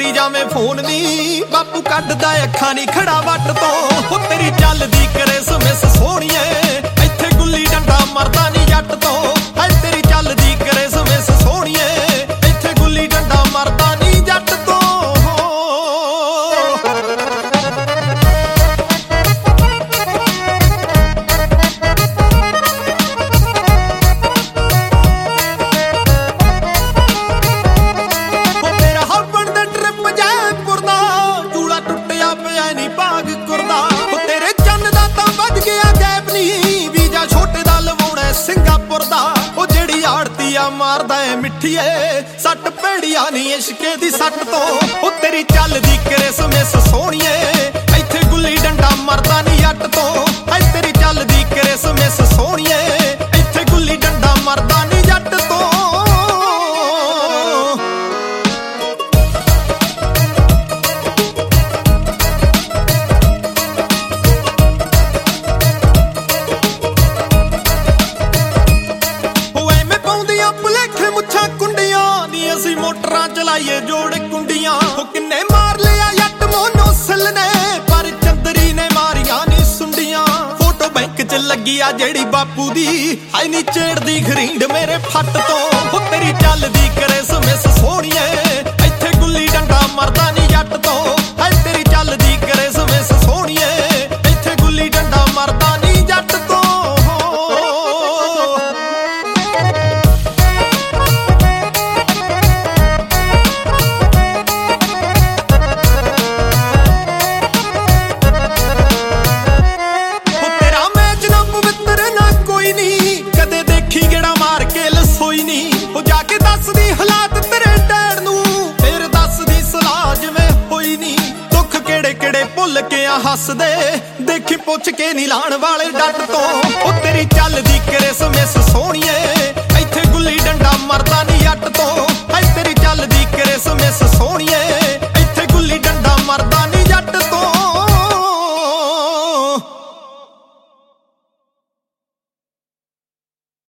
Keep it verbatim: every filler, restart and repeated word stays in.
ਕਰੀ ਜਾਵੇਂ ਫੋਨ ਨੀ, ਬਾਪੂ ਕੱਢਦਾ ਅੱਖਾਂ ਨੀ ਖੜਾ ਵੱਟ ਤੋਂ। ਉਹ ਤੇਰੀ ਚੱਲਦੀ ਕ੍ਰਿਸਮਸ ਸੋਹਣੀਏ, ਇੱਥੇ ਗੁੱਲੀ ਡੰਡਾ ਮਰਦਾ ਨੀ ਜੱਟ ਤੋਂ। ਹਾਏ ਤੇਰੀ ਚੱਲਦੀ ਕ੍ਰਿਸਮਸ ਸੋਹਣੀਏ, ਇੱਥੇ ਗੁੱਲੀ ਡੰਡਾ ਮਰਦਾ ਨੀ ਜੱਟ ਤੋਂ। ਮਾਰਦਾ ਏ ਮਿੱਠੀਏ ਸੱਟ ਭੇੜੀਆਂ ਨੀ ਇਸ਼ਕੇ ਦੀ ਸੱਟ ਤੋਂ। ਉਹ ਤੇਰੀ ਚੱਲਦੀ ਕ੍ਰਿਸਮਸ ਸੋਹਣੀਏ, ਇੱਥੇ ਗੁੱਲੀ ਡੰਡਾ ਮਰਦਾ ਨੀ ਜੱਟ ਤੋਂ। ਹਾਏ ਤੇਰੀ ਚੱਲਦੀ ਕ੍ਰਿਸਮਸ ਸੋਹਣੀਏ, ਇੱਥੇ ਗੁੱਲੀ ਡੰਡਾ ਮਰਦਾ ਨੀ ਜੱਟ ਤੋਂ। ਅਸੀਂ ਮੋਟਰਾਂ ਚਲਾਈਏ ਜੋੜ ਕੁੰਡੀਆਂ, ਉਹ ਕਿੰਨੇ ਮਾਰ ਲਿਆ ਜੱਟ ਮੋਨੋਸਲ ਨੇ, ਪਰ ਚੰਦਰੀ ਨੇ ਮਾਰੀਆਂ ਨੀ ਸੁੰਡੀਆਂ। ਫੋਟੋ ਬੈਂਕ ਚ ਲੱਗੀ ਆ ਜਿਹੜੀ ਬਾਪੂ ਦੀ, ਹਾਈ ਨੀ ਛੇੜਦੀ ਖਰੀਂਡ ਮੇਰੇ ਫੱਟ ਤੋਂ। ਉਹ ਤੇਰੀ ਚੱਲਦੀ ਕ੍ਰਿਸਮਸ ਸੋਹਣੀਏ, ਇੱਥੇ ਗੁੱਲੀ ਡੰਡਾ ਮਰਦਾ ਨੀ ਜੱਟ ਤੋਂ। ਹਾਏ ਤੇਰੀ ਚੱਲਦੀ ਕ੍ਰਿਸਮਸ ਸੋਹਣੀਏ, ਇੱਥੇ ਗੁੱਲੀ ਡੰਡਾ ਮਰਦਾ ਨੀ ਜੱਟ ਤੋਂ। ਭੁੱਲ ਕੇ ਆ ਹੱਸਦੇ ਦੇਖੀ ਪੁੱਛ ਕੇ ਨੀ ਲਾਣ ਵਾਲੇ ਡੱਟ ਤੋਂ। ਉਹ ਤੇਰੀ ਚੱਲਦੀ ਕ੍ਰਿਸਮਸ ਸੋਹਣੀਏ, ਇੱਥੇ ਗੁੱਲੀ ਡੰਡਾ ਮਰਦਾ ਨੀ